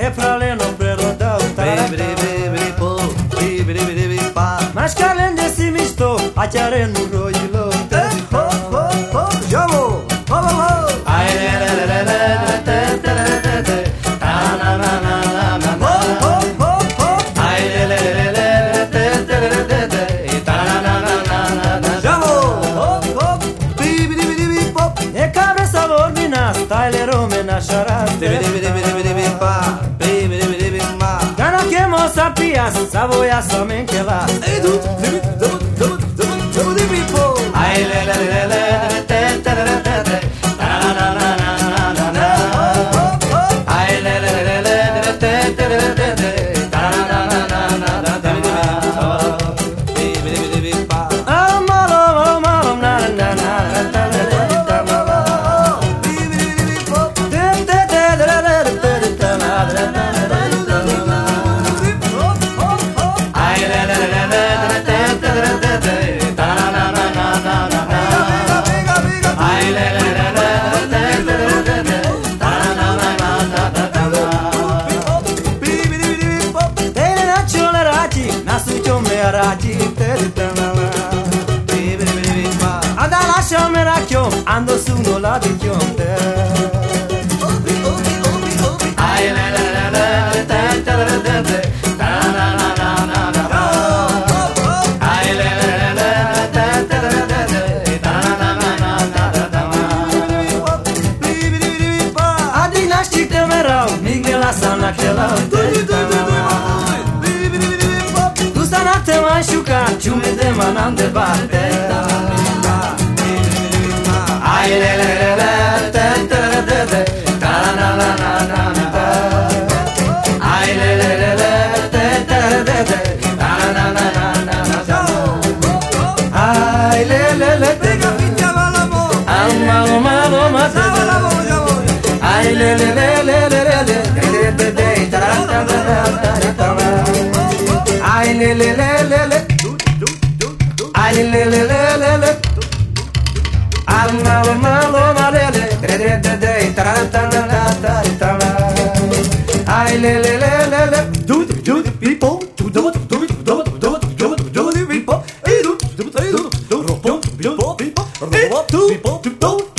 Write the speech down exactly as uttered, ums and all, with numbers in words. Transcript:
e fra le nombrero da Mas calende si misto a chiare nu roilo ho ho ho jamo ho ho ai le le le le te te te te ta na na na na ho ho ho ho ai le le le le te te te te ta na na na na jamo ho ho bi bi bi bi pop e cabra sabor mina style romena sharate bi bi bi bi bi pa bi bi bi bi ma Gana che mo sapias savoia somen che va e tu Ai le le le le te te te te te ta na na na na na Ai le le le le te te te te te ta na na na na na bi bi bi bi pa ah malo malo na na na ta le le ta malo bi bi bi po te te te te te ta na na na Ai le le le le te te te te ta na na Ada lascia me racchio, ando su no la di chionte Ai le le le le te te te te ta na na na na na Ai le le le le te te te te ta na na na na na Adi naști te merau, migle la sana che la te mai șuca, ciume de manam de bate Ai le le le le te te te te ta na na na na na Ai le le le le te te te te ta na na na na na Ai le le le pega picciava la mo Amalo malo matava la mo Ai le le le le le le le te te ta ta ta ta Ai le le le le le Ai le le le le le Al malo malo malele Tre tre tre tre ta ta ta ta ta Ai le le le le le Do do do people do do do do do do do do people do do do do do do do do do